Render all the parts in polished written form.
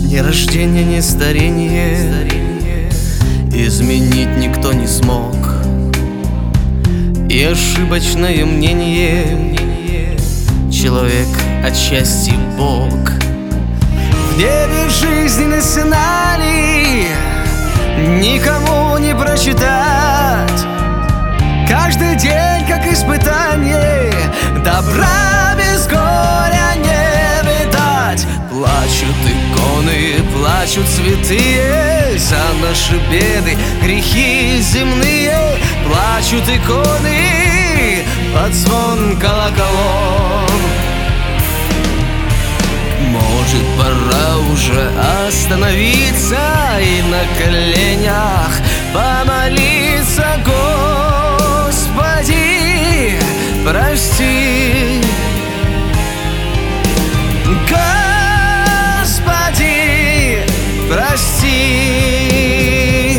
Ни рождение, ни старение изменить никто не смог. И ошибочное мнение человек отчасти Бог. В небе жизненный сценарий никому не прочитать. Каждый день как испытание, добра без горя не видать. Плачут иконы, плачут святые за наши беды, грехи земные. Плачут иконы под звон колоколов. Может, пора уже остановиться и на коленях помолиться: Господи, прости. Господи, прости.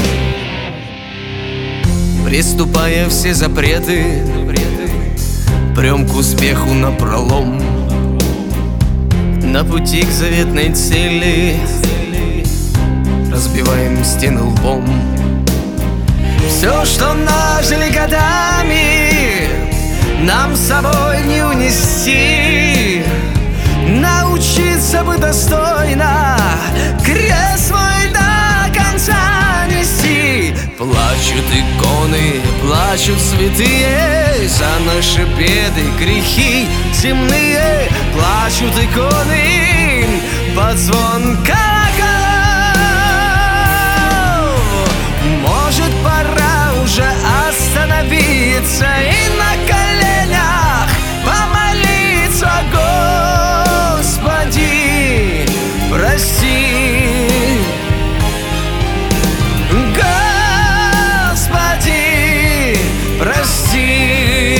Приступая все запреты, прям к успеху напролом. На пути к заветной цели разбиваем стены лбом. Все, что нажили годами, нам с собой не унести. Научиться бы достойно крест свой до конца нести. Плачут иконы, плачут святые за наши беды, грехи земные. Плачут иконы под звон колоколов. Может, пора уже остановиться и на коленях помолиться: Господи, прости. Господи, прости.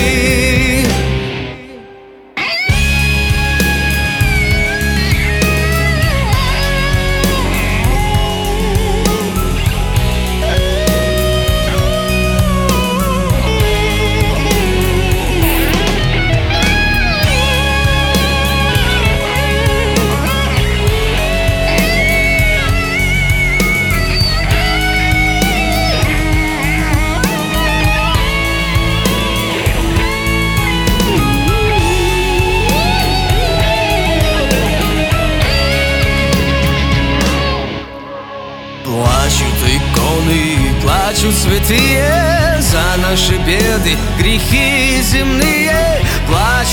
Плачут иконы, плачут святые за наши беды, грехи земные. Плачут